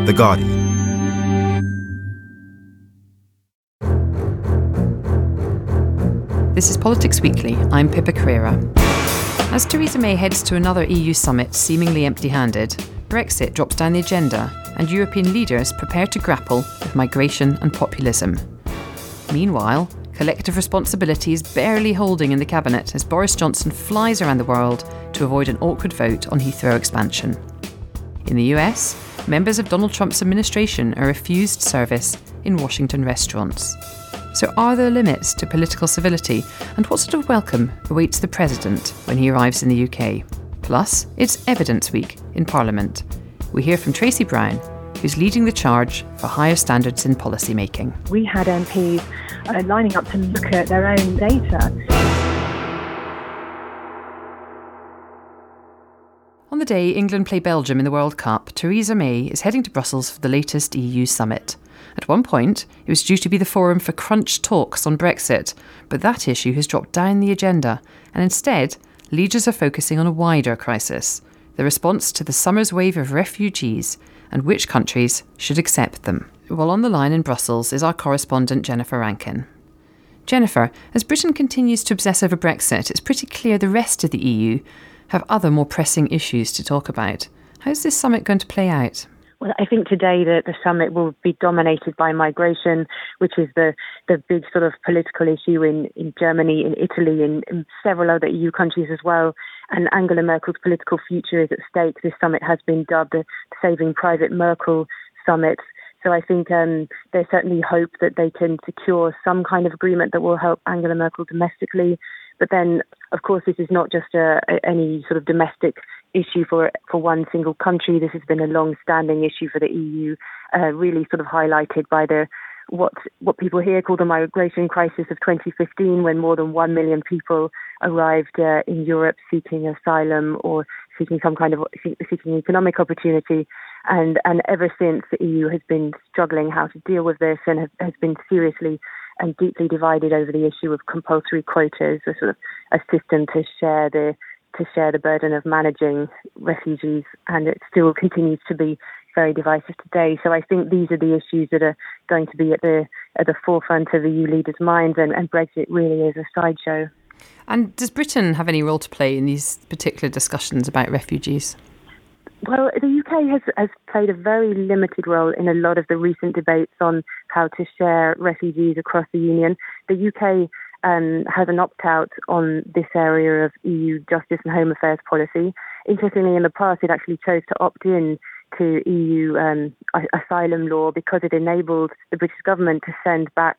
The Guardian. This is Politics Weekly. I'm Pippa Carrera. As Theresa May heads to another EU summit seemingly empty-handed, Brexit drops down the agenda and European leaders prepare to grapple with migration and populism. Meanwhile, collective responsibility is barely holding in the cabinet as Boris Johnson flies around the world to avoid an awkward vote on Heathrow expansion. In the US, members of Donald Trump's administration are refused service in Washington restaurants. So are there limits to political civility, and what sort of welcome awaits the president when he arrives in the UK? Plus, it's Evidence Week in Parliament. We hear from Tracy Brown, who's leading the charge for higher standards in policy making. We had MPs lining up to look at their own data. On the day England play Belgium in the World Cup, Theresa May is heading to Brussels for the latest EU summit. At one point, it was due to be the forum for crunch talks on Brexit, but that issue has dropped down the agenda, and instead, leaders are focusing on a wider crisis, the response to the summer's wave of refugees and which countries should accept them. Well, on the line in Brussels is our correspondent Jennifer Rankin. Jennifer, as Britain continues to obsess over Brexit, it's pretty clear the rest of the EU have other more pressing issues to talk about. How's this summit going to play out? Well, I think today the summit will be dominated by migration, which is the big sort of political issue in Germany, in Italy, in several other EU countries as well. And Angela Merkel's political future is at stake. This summit has been dubbed the Saving Private Merkel Summit. So I think there's certainly hope that they can secure some kind of agreement that will help Angela Merkel domestically. But then, of course, this is not just any sort of domestic issue for one single country. This has been a long-standing issue for the EU, really sort of highlighted by what people here call the migration crisis of 2015, when more than 1 million people arrived in Europe seeking asylum or seeking some kind of seeking economic opportunity. And ever since, the EU has been struggling how to deal with this and has been seriously and deeply divided over the issue of compulsory quotas, a sort of a system to share the burden of managing refugees, and it still continues to be very divisive today. So I think these are the issues that are going to be at the forefront of EU leaders' minds, and Brexit really is a sideshow. And does Britain have any role to play in these particular discussions about refugees? Well, the UK has played a very limited role in a lot of the recent debates on how to share refugees across the Union. The UK has an opt-out on this area of EU justice and home affairs policy. Interestingly, in the past, it actually chose to opt in to EU asylum law because it enabled the British government to send back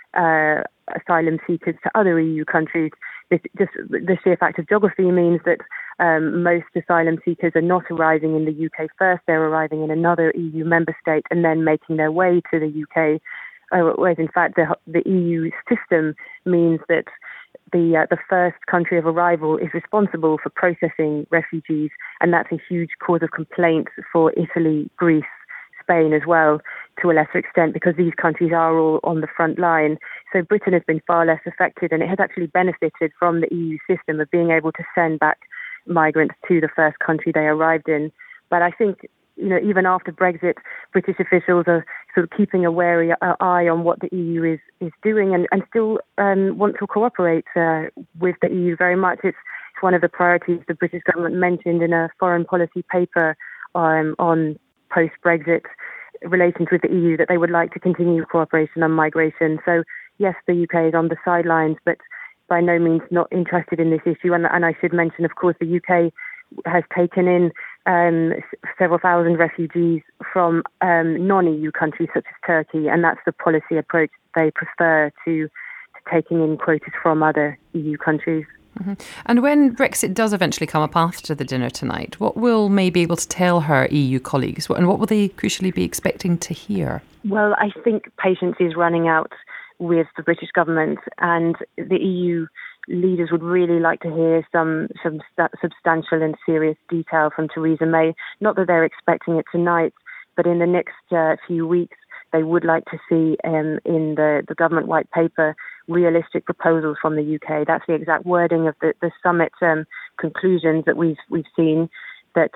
asylum seekers to other EU countries. Just the sheer fact of geography means that most asylum seekers are not arriving in the UK first, they're arriving in another EU member state and then making their way to the UK. Whereas in fact the EU system means that the first country of arrival is responsible for processing refugees, and that's a huge cause of complaint for Italy, Greece, Spain as well, to a lesser extent, because these countries are all on the front line. So Britain has been far less affected, and it has actually benefited from the EU system of being able to send back migrants to the first country they arrived in. But I think, even after Brexit, British officials are sort of keeping a wary eye on what the EU is doing and still want to cooperate with the EU very much. It's one of the priorities the British government mentioned in a foreign policy paper on post-Brexit relations with the EU, that they would like to continue cooperation on migration. So yes, the UK is on the sidelines, but by no means not interested in this issue. And I should mention, of course, the UK has taken in several thousand refugees from non-EU countries such as Turkey, and that's the policy approach they prefer to taking in quotas from other EU countries. Mm-hmm. And when Brexit does eventually come up after the dinner tonight, what will May be able to tell her EU colleagues, and what will they crucially be expecting to hear? Well, I think patience is running out with the British government, and the EU leaders would really like to hear some substantial and serious detail from Theresa May. Not that they're expecting it tonight, but in the next few weeks, they would like to see in the government white paper realistic proposals from the UK. That's the exact wording of the summit conclusions that we've seen. that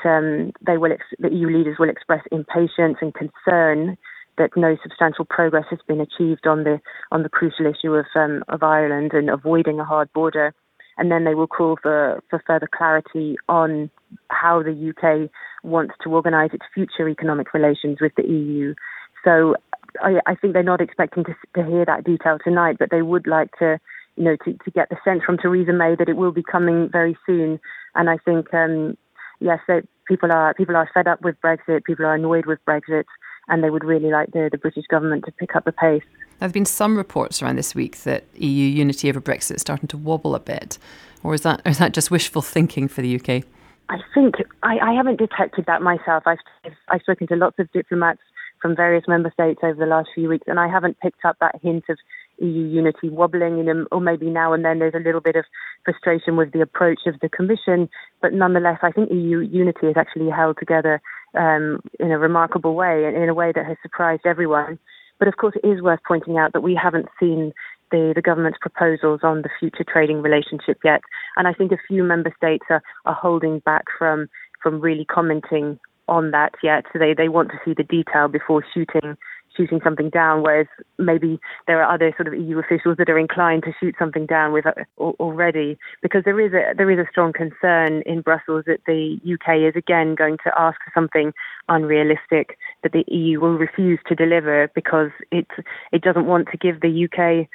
the EU leaders will express impatience and concern that no substantial progress has been achieved on the crucial issue of Ireland and avoiding a hard border, and then they will call for further clarity on how the UK wants to organise its future economic relations with the EU. So I think they're not expecting to hear that detail tonight, but they would like to get the sense from Theresa May that it will be coming very soon. And I think yes, people are fed up with Brexit, people are annoyed with Brexit, and they would really like the British government to pick up the pace. There have been some reports around this week that EU unity over Brexit is starting to wobble a bit. Or is that just wishful thinking for the UK? I think I haven't detected that myself. I've spoken to lots of diplomats from various member states over the last few weeks, and I haven't picked up that hint of EU unity wobbling, or maybe now and then there's a little bit of frustration with the approach of the Commission. But nonetheless, I think EU unity is actually held together in a remarkable way, and in a way that has surprised everyone. But of course, it is worth pointing out that we haven't seen the government's proposals on the future trading relationship yet. And I think a few member states are holding back from really commenting on that yet. So they want to see the detail before shooting something down, whereas maybe there are other sort of EU officials that are inclined to shoot something down with already, because there is a strong concern in Brussels that the UK is again going to ask for something unrealistic that the EU will refuse to deliver, because it doesn't want to give the UK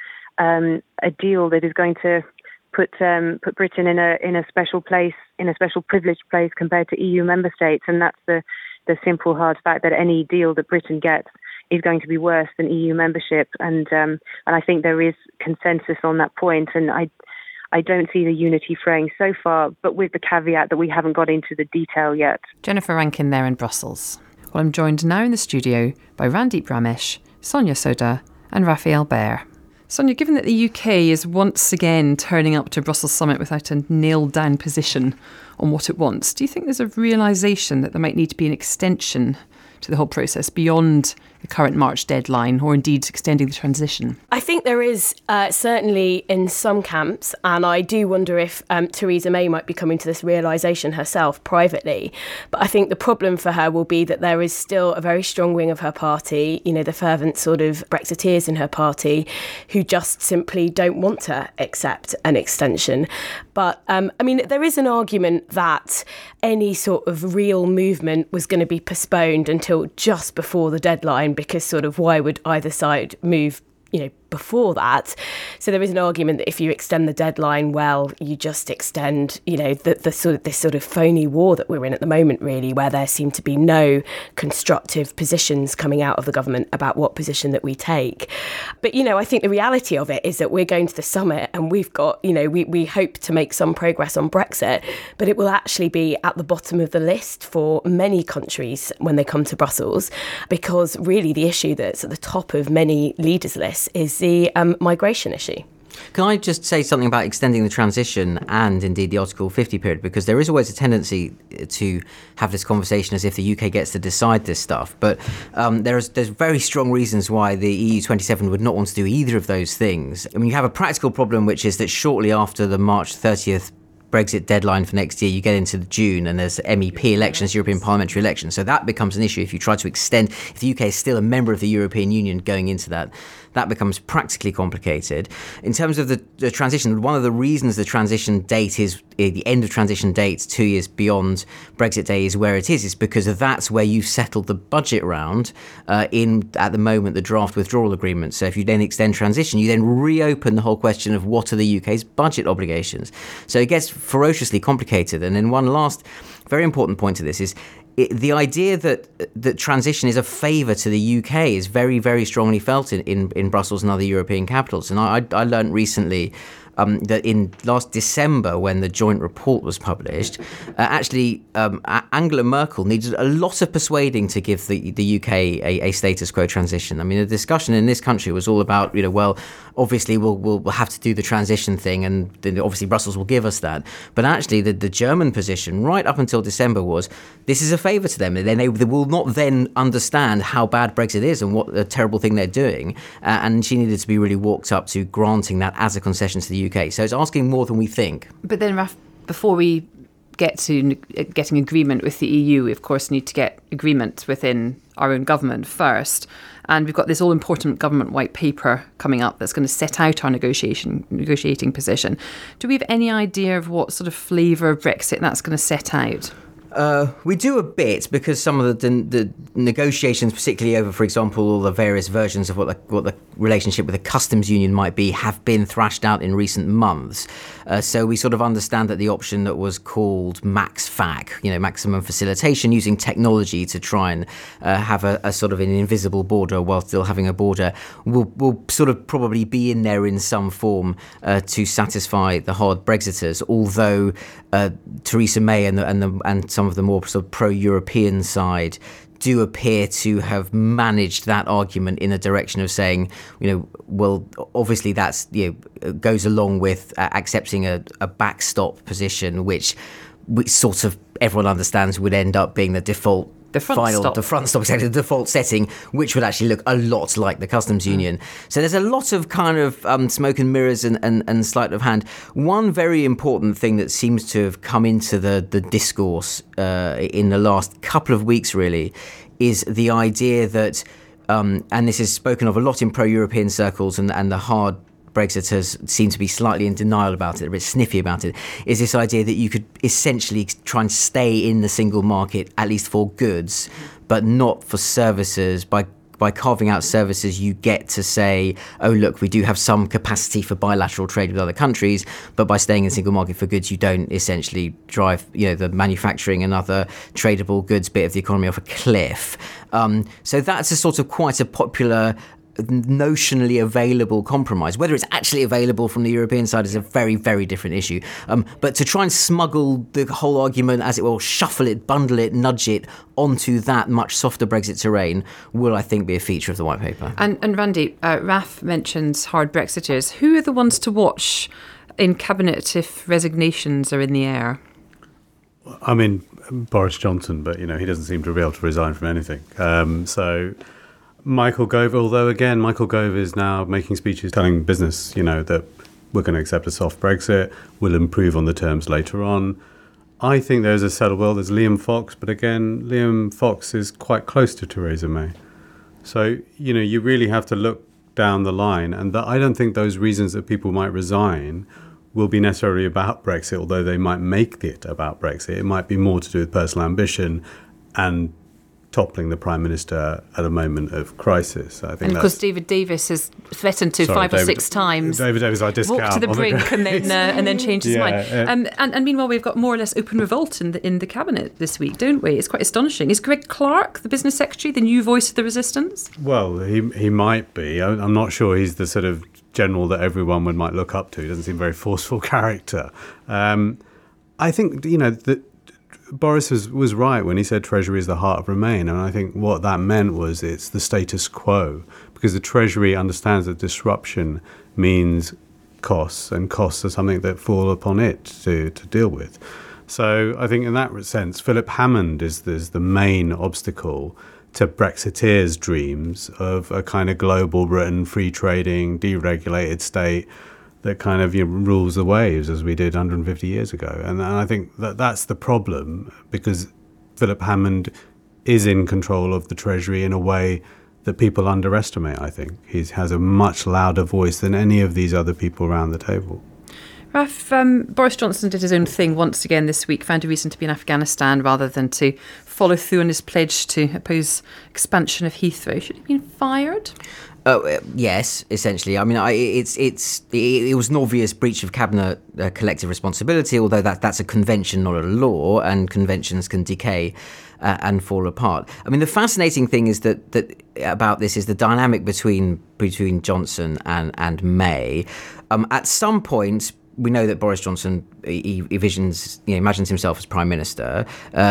a deal that is going to put Britain in a special place, in a special privileged place compared to EU member states. And that's the simple hard fact that any deal that Britain gets is going to be worse than EU membership. And I think there is consensus on that point. And I don't see the unity fraying so far, but with the caveat that we haven't got into the detail yet. Jennifer Rankin there in Brussels. Well, I'm joined now in the studio by Randeep Ramesh, Sonia Sodha and Raphael Baer. Sonia, given that the UK is once again turning up to Brussels summit without a nailed-down position on what it wants, do you think there's a realisation that there might need to be an extension to the whole process beyond the current March deadline, or indeed extending the transition? I think there is certainly in some camps, and I do wonder if Theresa May might be coming to this realisation herself privately. But I think the problem for her will be that there is still a very strong wing of her party, the fervent sort of Brexiteers in her party, who just simply don't want to accept an extension. But there is an argument that any sort of real movement was going to be postponed until just before the deadline, because sort of why would either side move, before that? So there is an argument that if you extend the deadline, well, you just extend, the sort of phony war that we're in at the moment, really, where there seem to be no constructive positions coming out of the government about what position that we take. But, I think the reality of it is that we're going to the summit and we've got, we hope to make some progress on Brexit, but it will actually be at the bottom of the list for many countries when they come to Brussels, because really the issue that's at the top of many leaders' lists is the migration issue. Can I just say something about extending the transition and indeed the Article 50 period? Because there is always a tendency to have this conversation as if the UK gets to decide this stuff. But there's very strong reasons why the EU27 would not want to do either of those things. I mean, you have a practical problem, which is that shortly after the March 30th Brexit deadline for next year, you get into June and there's MEP elections, European parliamentary elections. So that becomes an issue if you try to extend, if the UK is still a member of the European Union going into that. That becomes practically complicated. In terms of the transition, one of the reasons the transition date is, the end of transition date 2 years beyond Brexit Day is where it is because that's where you've settled the budget round in, at the moment, the draft withdrawal agreement. So if you then extend transition, you then reopen the whole question of what are the UK's budget obligations. So it gets ferociously complicated. And then one last very important point to this is the idea that transition is a favour to the UK is very, very strongly felt in Brussels and other European capitals. And I learned recently that in last December, when the joint report was published, Angela Merkel needed a lot of persuading to give the UK a status quo transition. I mean, the discussion in this country was all about, obviously we'll have to do the transition thing, and then obviously Brussels will give us that. But actually, the German position right up until December was this is a favour to them. They will not then understand how bad Brexit is and what a terrible thing they're doing. And she needed to be really walked up to granting that as a concession to the UK. So it's asking more than we think. But then, Raf, before we get to getting agreement with the EU, we of course need to get agreement within our own government first. And we've got this all-important government white paper coming up that's going to set out our negotiating position. Do we have any idea of what sort of flavour of Brexit that's going to set out? We do a bit, because some of the negotiations, particularly over, for example, all the various versions of what the relationship with the customs union might be, have been thrashed out in recent months. So we sort of understand that the option that was called MaxFac, maximum facilitation, using technology to try and have a sort of an invisible border while still having a border, will sort of probably be in there in some form to satisfy the hard Brexiters. Although Theresa May and some of the more sort of pro-European side do appear to have managed that argument in a direction of saying, well, obviously that's goes along with accepting a backstop position, which sort of everyone understands would end up being the default. The front stop, exactly, the default setting, which would actually look a lot like the customs union. So there's a lot of kind of smoke and mirrors and sleight of hand. One very important thing that seems to have come into the discourse in the last couple of weeks, really, is the idea that, and this is spoken of a lot in pro-European circles, and the hard Brexiters seem to be slightly in denial about it, a bit sniffy about it, is this idea that you could essentially try and stay in the single market, at least for goods, but not for services. By carving out services, you get to say, oh, look, we do have some capacity for bilateral trade with other countries, but by staying in the single market for goods, you don't essentially drive, the manufacturing and other tradable goods bit of the economy off a cliff. So that's a sort of quite a popular, notionally available compromise. Whether it's actually available from the European side is a very, very different issue. But to try and smuggle the whole argument, as it will, shuffle it, bundle it, nudge it onto that much softer Brexit terrain will, I think, be a feature of the white paper. And Randy, Raf mentions hard Brexiters. Who are the ones to watch in Cabinet if resignations are in the air? I mean, Boris Johnson, but, he doesn't seem to be able to resign from anything. So Michael Gove, although again, Michael Gove is now making speeches telling business, that we're going to accept a soft Brexit, we'll improve on the terms later on. I think there's a settled world. There's Liam Fox, but again, Liam Fox is quite close to Theresa May. So, you really have to look down the line. And I don't think those reasons that people might resign will be necessarily about Brexit, although they might make it about Brexit. It might be more to do with personal ambition and toppling the Prime Minister at a moment of crisis. I think, and of course David Davis has threatened to five or six times David Davis, I discount, walk to the brink and then change his mind. And meanwhile, we've got more or less open revolt in the cabinet this week, don't we? It's quite astonishing. Is Greg Clark, the business secretary, the new voice of the resistance? Well, he might be. I'm not sure he's the sort of general that everyone might look up to. He doesn't seem a very forceful character. I think that Boris was right when he said Treasury is the heart of Remain, and I think what that meant was it's the status quo, because the Treasury understands that disruption means costs, and costs are something that fall upon it to deal with. So I think in that sense, Philip Hammond is the main obstacle to Brexiteers' dreams of a kind of global Britain, free trading, deregulated state that kind of rules the waves as we did 150 years ago. And I think that's the problem, because Philip Hammond is in control of the Treasury in a way that people underestimate, I think. He has a much louder voice than any of these other people around the table. Raf, Boris Johnson did his own thing once again this week, found a reason to be in Afghanistan rather than to follow through on his pledge to oppose expansion of Heathrow. Should he have been fired? Yes, essentially. I mean, it was an obvious breach of cabinet collective responsibility, although that's a convention, not a law, and conventions can decay and fall apart. I mean, the fascinating thing is that about this is the dynamic between Johnson and May. At some point, we know that Boris Johnson he imagines himself as Prime Minister.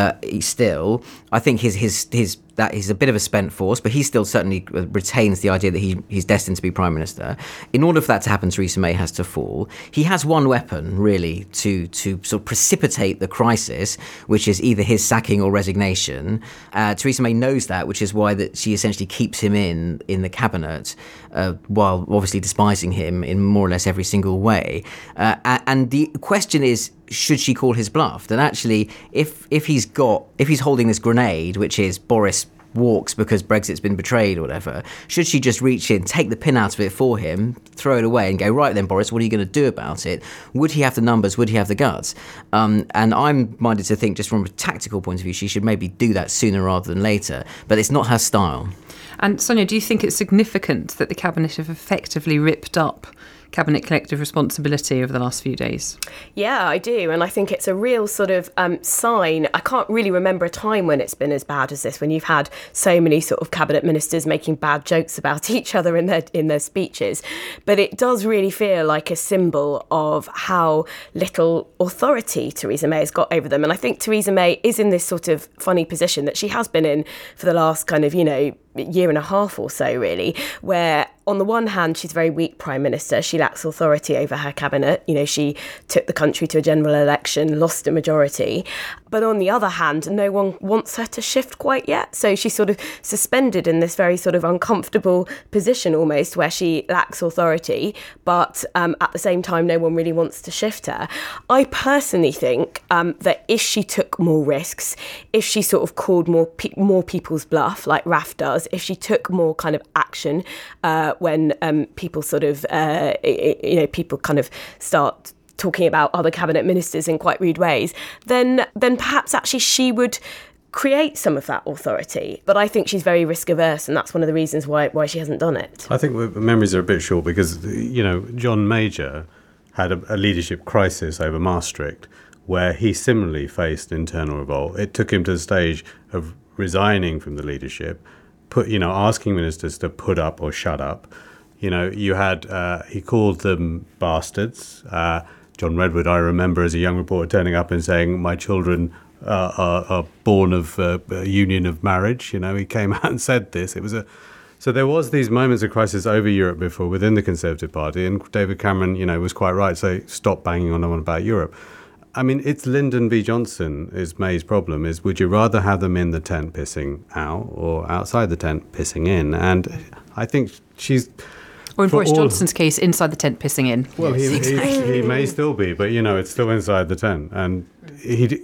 I think that he's a bit of a spent force, but he still certainly retains the idea that he's destined to be Prime Minister. In order for that to happen, Theresa May has to fall. He has one weapon, really, to sort of precipitate the crisis, which is either his sacking or resignation. Theresa May knows that, which is why that she essentially keeps him in the cabinet, while obviously despising him in more or less every single way. And the question is should she call his bluff? That actually, if he's holding this grenade, which is Boris walks because Brexit's been betrayed or whatever, should she just reach in, take the pin out of it for him, throw it away and go, right then, Boris, what are you going to do about it? Would he have the numbers? Would he have the guts? And I'm minded to think, just from a tactical point of view, she should maybe do that sooner rather than later. But it's not her style. And Sonia, do you think it's significant that the Cabinet have effectively ripped up Cabinet collective responsibility over the last few days? Yeah, I do. And I think it's a real sort of sign. I can't really remember a time when it's been as bad as this, when you've had so many sort of Cabinet ministers making bad jokes about each other in their speeches. But it does really feel like a symbol of how little authority Theresa May has got over them. And I think Theresa May is in this sort of funny position that she has been in for the last kind of, year and a half or so, really, where on the one hand, she's a very weak Prime Minister. She lacks authority over her cabinet. She took the country to a general election, lost a majority. But on the other hand, no one wants her to shift quite yet. So she's sort of suspended in this very sort of uncomfortable position almost, where she lacks authority, but at the same time, no one really wants to shift her. I personally think that if she took more risks, if she sort of called more people's bluff, like Raf does, if she took more kind of action when people sort of, people kind of start talking about other cabinet ministers in quite rude ways, then perhaps actually she would create some of that authority. But I think she's very risk averse, and that's one of the reasons why she hasn't done it. I think memories are a bit short because, John Major had a leadership crisis over Maastricht where he similarly faced internal revolt. It took him to the stage of resigning from the leadership, asking ministers to put up or shut up. You had, he called them bastards. John Redwood, I remember as a young reporter turning up and saying, my children are born of a union of marriage. He came out and said this. So there was these moments of crisis over Europe before within the Conservative Party, and David Cameron, was quite right. So stop banging on about Europe. I mean, it's Lyndon B. Johnson is May's problem, is would you rather have them in the tent pissing out or outside the tent pissing in? And I think she's... Or in Boris Johnson's case, inside the tent pissing in. Well, he may still be, but, it's still inside the tent. And it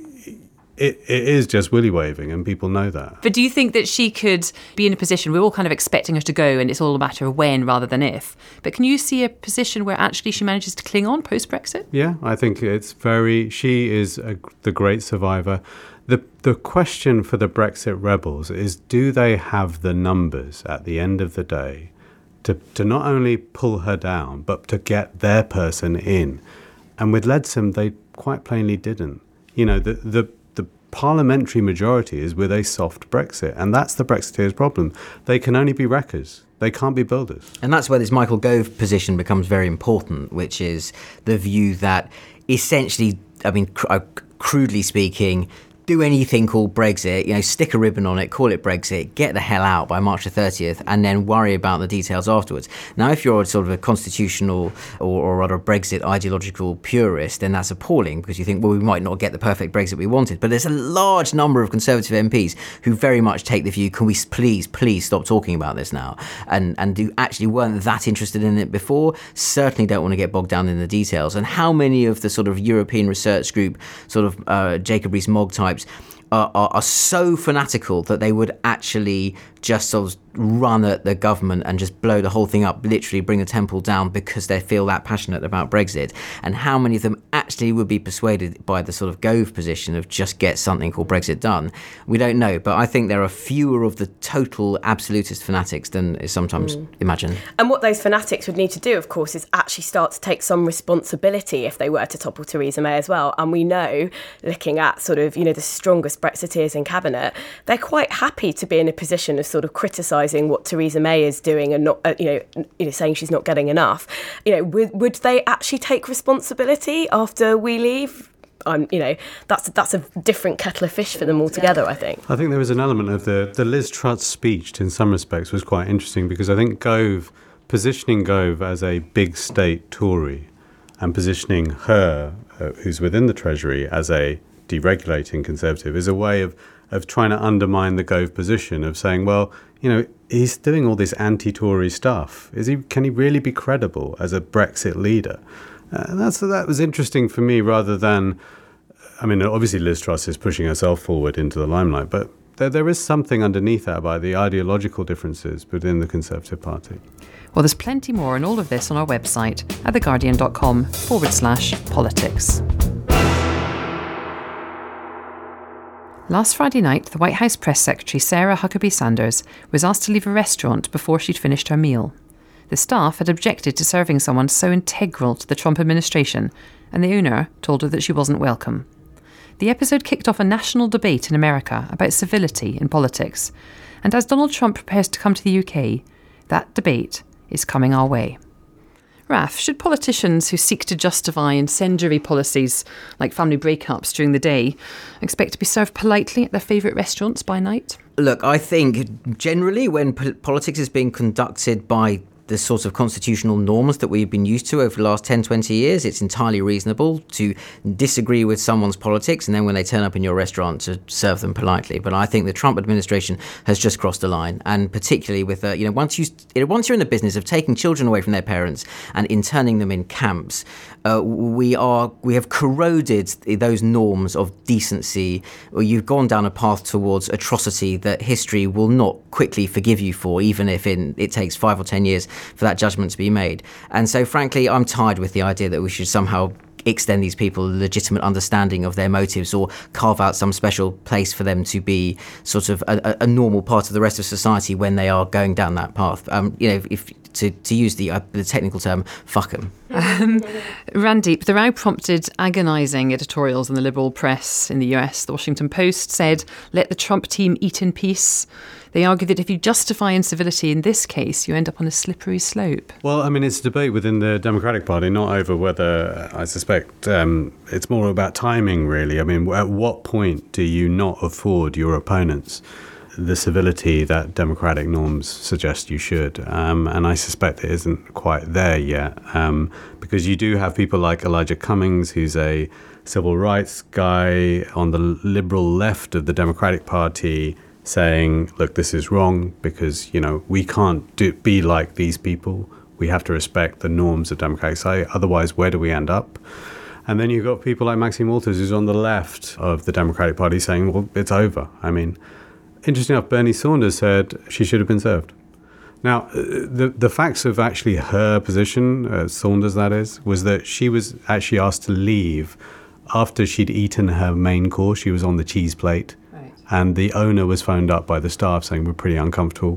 is just willy waving, and people know that. But do you think that she could be in a position, we're all kind of expecting her to go and it's all a matter of when rather than if, but can you see a position where actually she manages to cling on post-Brexit? Yeah, I think she is the great survivor. The question for the Brexit rebels is, do they have the numbers at the end of the day to not only pull her down, but to get their person in? And with Leadsom, they quite plainly didn't. The parliamentary majority is with a soft Brexit, and that's the Brexiteers' problem. They can only be wreckers. They can't be builders. And that's where this Michael Gove position becomes very important, which is the view that essentially, crudely speaking, do anything called Brexit, stick a ribbon on it, call it Brexit, get the hell out by March the 30th, and then worry about the details afterwards. Now, if you're sort of a constitutional or rather a Brexit ideological purist, then that's appalling because you think, well, we might not get the perfect Brexit we wanted. But there's a large number of Conservative MPs who very much take the view, can we please stop talking about this now? And who actually weren't that interested in it before, certainly don't want to get bogged down in the details. And how many of the sort of European Research Group, sort of Jacob Rees-Mogg types, are so fanatical that they would actually just sort of run at the government and just blow the whole thing up, literally bring the temple down because they feel that passionate about Brexit. And how many of them actually would be persuaded by the sort of Gove position of just get something called Brexit done? We don't know, but I think there are fewer of the total absolutist fanatics than is sometimes imagined. And what those fanatics would need to do, of course, is actually start to take some responsibility if they were to topple Theresa May as well. And we know, looking at sort of, the strongest Brexiteers in cabinet, they're quite happy to be in a position of sort of criticising what Theresa May is doing and not, saying she's not getting enough. Would they actually take responsibility after we leave? That's a different kettle of fish for them altogether, I think. I think there was an element of the Liz Truss speech in some respects was quite interesting because I think positioning Gove as a big state Tory and positioning her, who's within the Treasury, as a deregulating Conservative is a way of trying to undermine the Gove position of saying, well, he's doing all this anti-Tory stuff. Can he really be credible as a Brexit leader? That was interesting for me rather than, I mean, obviously Liz Truss is pushing herself forward into the limelight, but there is something underneath that about the ideological differences within the Conservative Party. Well, there's plenty more on all of this on our website at theguardian.com/politics. Last Friday night, the White House Press Secretary Sarah Huckabee Sanders was asked to leave a restaurant before she'd finished her meal. The staff had objected to serving someone so integral to the Trump administration, and the owner told her that she wasn't welcome. The episode kicked off a national debate in America about civility in politics, and as Donald Trump prepares to come to the UK, that debate is coming our way. Raf, should politicians who seek to justify incendiary policies like family breakups during the day expect to be served politely at their favourite restaurants by night? Look, I think generally when politics is being conducted by the sort of constitutional norms that we've been used to over the last 10, 20 years, it's entirely reasonable to disagree with someone's politics and then when they turn up in your restaurant to serve them politely. But I think the Trump administration has just crossed the line, and particularly with, once you're in the business of taking children away from their parents and interning them in camps, we have corroded those norms of decency, or you've gone down a path towards atrocity that history will not quickly forgive you for, even if it takes 5 or 10 years for that judgment to be made. And so, frankly, I'm tired with the idea that we should somehow extend these people a legitimate understanding of their motives or carve out some special place for them to be sort of a normal part of the rest of society when they are going down that path. If to use the technical term, fuck them. Randeep, the row prompted agonising editorials in the liberal press in the US. The Washington Post said, "Let the Trump team eat in peace." They argue that if you justify incivility in this case, you end up on a slippery slope. Well, I mean, it's a debate within the Democratic Party, not over whether, I suspect, it's more about timing, really. I mean, at what point do you not afford your opponents the civility that democratic norms suggest you should? And I suspect it isn't quite there yet, because you do have people like Elijah Cummings, who's a civil rights guy on the liberal left of the Democratic Party, saying, look, this is wrong because, we can't be like these people. We have to respect the norms of democratic society. Otherwise, where do we end up? And then you've got people like Maxine Waters, who's on the left of the Democratic Party, saying, well, it's over. I mean, interesting enough, Bernie Sanders said she should have been served. Now, the facts of actually her position, Sanders that is, was that she was actually asked to leave after she'd eaten her main course. She was on the cheese plate. And the owner was phoned up by the staff saying, we're pretty uncomfortable.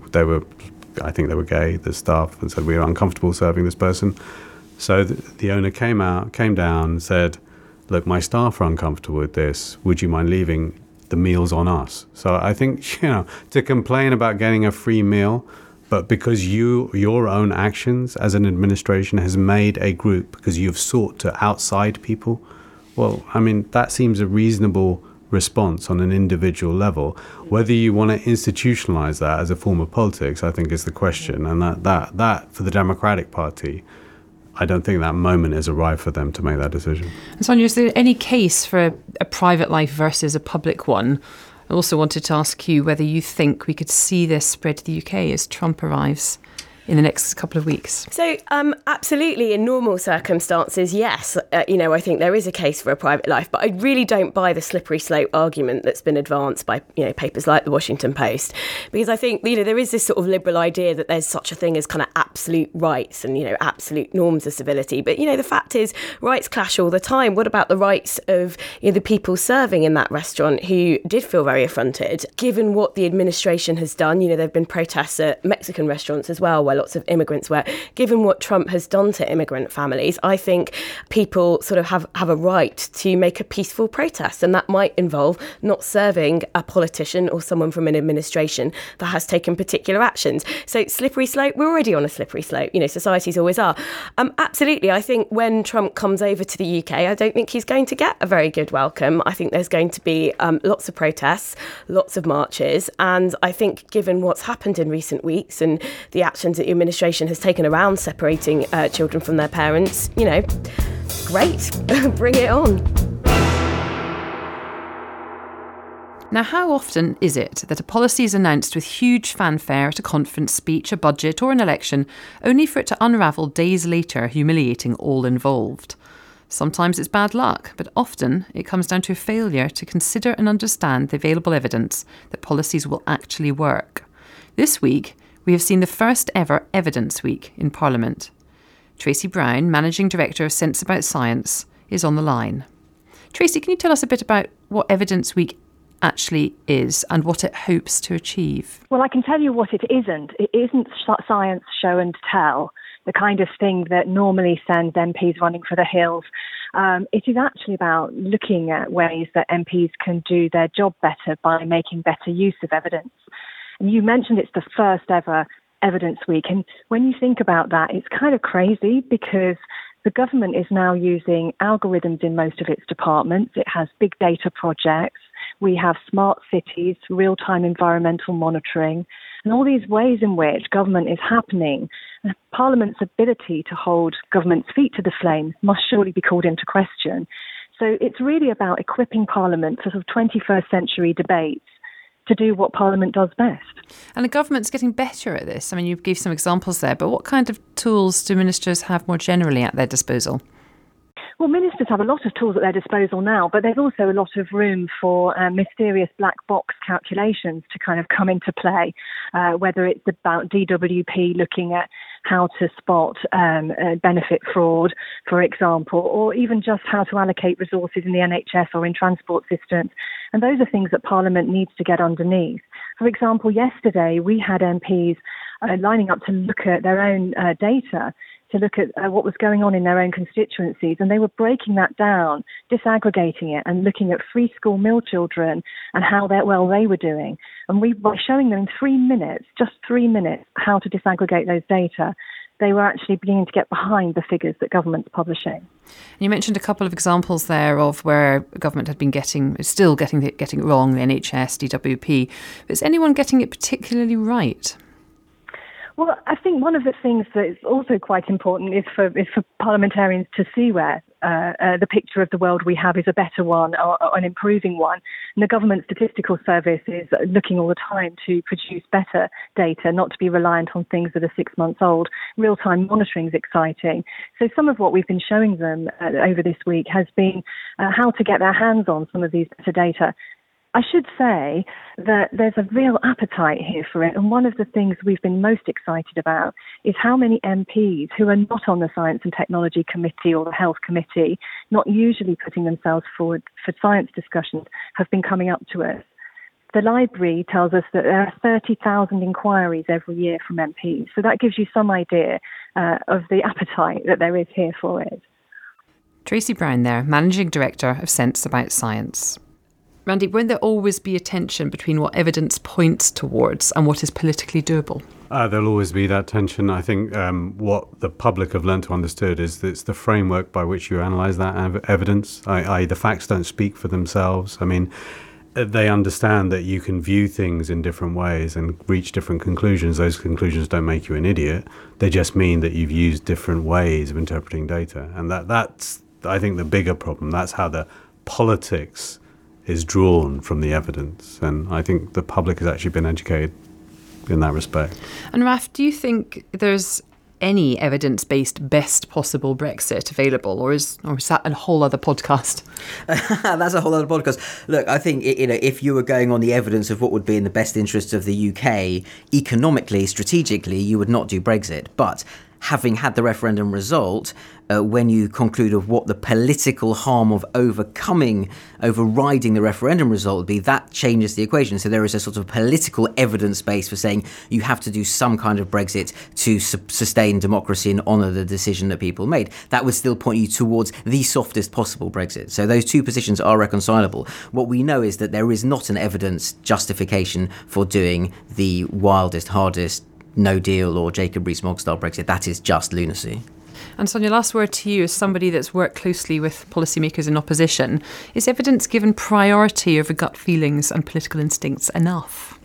I think they were gay, the staff, and said, we're uncomfortable serving this person. So the owner came down and said, look, my staff are uncomfortable with this. Would you mind leaving? The meal's on us. So I think, to complain about getting a free meal, but because your own actions as an administration has made a group, because you've sought to outside people, well, I mean, that seems a reasonable response on an individual level. Whether you want to institutionalize that as a form of politics, I think is the question. And that for the Democratic Party, I don't think that moment has arrived for them to make that decision. Sonia, is there any case for a private life versus a public one? I also wanted to ask you whether you think we could see this spread to the UK as Trump arrives in the next couple of weeks. So absolutely, in normal circumstances, yes. I think there is a case for a private life, but I really don't buy the slippery slope argument that's been advanced by papers like the Washington Post, because I think there is this sort of liberal idea that there's such a thing as kind of absolute rights and absolute norms of civility. But the fact is, rights clash all the time. What about the rights of the people serving in that restaurant who did feel very affronted, given what the administration has done? There have been protests at Mexican restaurants as well, where lots of immigrants were. Given what Trump has done to immigrant families, I think people sort of have a right to make a peaceful protest, and that might involve not serving a politician or someone from an administration that has taken particular actions. So slippery slope, we're already on a slippery slope. Societies always are. Absolutely, I think when Trump comes over to the UK, I don't think he's going to get a very good welcome. I think there's going to be lots of protests, lots of marches, and I think given what's happened in recent weeks and the actions that the administration has taken around separating children from their parents, great, bring it on. Now, how often is it that a policy is announced with huge fanfare at a conference speech, a budget or an election, only for it to unravel days later, humiliating all involved? Sometimes it's bad luck, but often it comes down to a failure to consider and understand the available evidence that policies will actually work. This week, we have seen the first ever Evidence Week in Parliament. Tracy Brown, Managing Director of Sense About Science, is on the line. Tracy, can you tell us a bit about what Evidence Week actually is and what it hopes to achieve? Well, I can tell you what it isn't. It isn't science show and tell, the kind of thing that normally sends MPs running for the hills. It is actually about looking at ways that MPs can do their job better by making better use of evidence. And you mentioned it's the first ever Evidence Week. And when you think about that, it's kind of crazy because the government is now using algorithms in most of its departments. It has big data projects. We have smart cities, real-time environmental monitoring, and all these ways in which government is happening. Parliament's ability to hold government's feet to the flame must surely be called into question. So it's really about equipping Parliament for sort of 21st century debates to do what Parliament does best. And the government's getting better at this. I mean, you gave some examples there, but what kind of tools do ministers have more generally at their disposal? Well, ministers have a lot of tools at their disposal now, but there's also a lot of room for mysterious black box calculations to kind of come into play, whether it's about DWP looking at how to spot benefit fraud, for example, or even just how to allocate resources in the NHS or in transport systems. And those are things that Parliament needs to get underneath. For example, yesterday we had MPs lining up to look at their own data, to look at what was going on in their own constituencies, and they were breaking that down, disaggregating it, and looking at free school meal children and how well they were doing. And by showing them in 3 minutes, just 3 minutes, how to disaggregate those data, they were actually beginning to get behind the figures that government's publishing. You mentioned a couple of examples there of where government had been still getting it wrong, the NHS, DWP. But is anyone getting it particularly right? Well, I think one of the things that is also quite important is for parliamentarians to see where the picture of the world we have is a better one or an improving one. And the Government Statistical Service is looking all the time to produce better data, not to be reliant on things that are 6 months old. Real-time monitoring is exciting. So some of what we've been showing them over this week has been how to get their hands on some of these better data. I should say that there's a real appetite here for it, and one of the things we've been most excited about is how many MPs who are not on the Science and Technology Committee or the Health Committee, not usually putting themselves forward for science discussions, have been coming up to us. The library tells us that there are 30,000 inquiries every year from MPs, so that gives you some idea of the appetite that there is here for it. Tracy Brown there, Managing Director of Sense About Science. Randy, won't there always be a tension between what evidence points towards and what is politically doable? There'll always be that tension. I think what the public have learned to understand is that it's the framework by which you analyse that evidence, i.e. the facts don't speak for themselves. I mean, they understand that you can view things in different ways and reach different conclusions. Those conclusions don't make you an idiot. They just mean that you've used different ways of interpreting data. And that's, I think, the bigger problem. That's how the politics is drawn from the evidence, and I think the public has actually been educated in that respect. And Raf, do you think there's any evidence-based best possible Brexit available, or is that a whole other podcast? That's a whole other podcast. Look, I think if you were going on the evidence of what would be in the best interests of the UK economically, strategically, you would not do Brexit. But having had the referendum result, when you conclude of what the political harm of overriding the referendum result would be, that changes the equation. So there is a sort of political evidence base for saying you have to do some kind of Brexit to sustain democracy and honour the decision that people made. That would still point you towards the softest possible Brexit. So those two positions are reconcilable. What we know is that there is not an evidence justification for doing the wildest, hardest, no deal or Jacob Rees-Mogg style Brexit. That is just lunacy. And Sonia, last word to you as somebody that's worked closely with policymakers in opposition. Is evidence given priority over gut feelings and political instincts enough?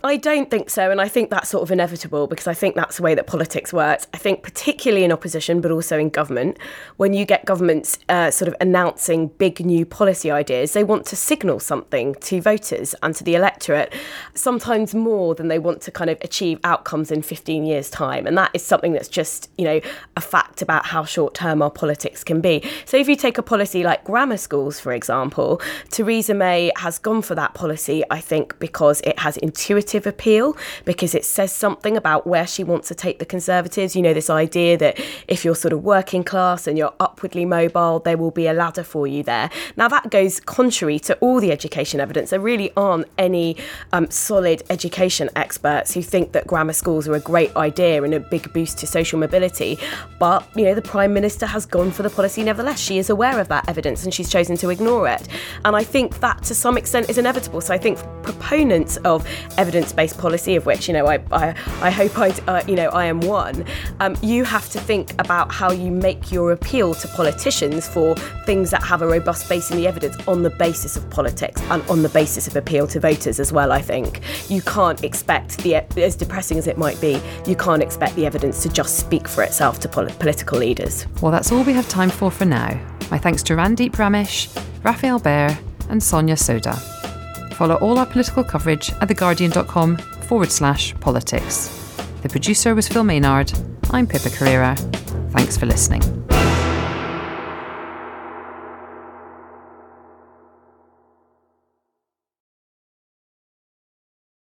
I don't think so, and I think that's sort of inevitable because I think that's the way that politics works. I think particularly in opposition, but also in government, when you get governments sort of announcing big new policy ideas, they want to signal something to voters and to the electorate, sometimes more than they want to kind of achieve outcomes in 15 years' time. And that is something that's just, a fact about how short-term our politics can be. So if you take a policy like grammar schools, for example, Theresa May has gone for that policy, I think, because it has intuitive appeal, because it says something about where she wants to take the Conservatives. This idea that if you're sort of working class and you're upwardly mobile, there will be a ladder for you there. Now, that goes contrary to all the education evidence. There really aren't any solid education experts who think that grammar schools are a great idea and a big boost to social mobility. But, the Prime Minister has gone for the policy nevertheless. She is aware of that evidence and she's chosen to ignore it. And I think that to some extent is inevitable. So I think proponents of evidence-based policy, of which, I hope I am one, you have to think about how you make your appeal to politicians for things that have a robust base in the evidence on the basis of politics and on the basis of appeal to voters as well, I think. You can't expect, as depressing as it might be, you can't expect the evidence to just speak for itself to political leaders. Well, that's all we have time for now. My thanks to Randeep Ramesh, Raphael Baer and Sonia Soda. Follow all our political coverage at theguardian.com/politics. The producer was Phil Maynard. I'm Pippa Carrera. Thanks for listening.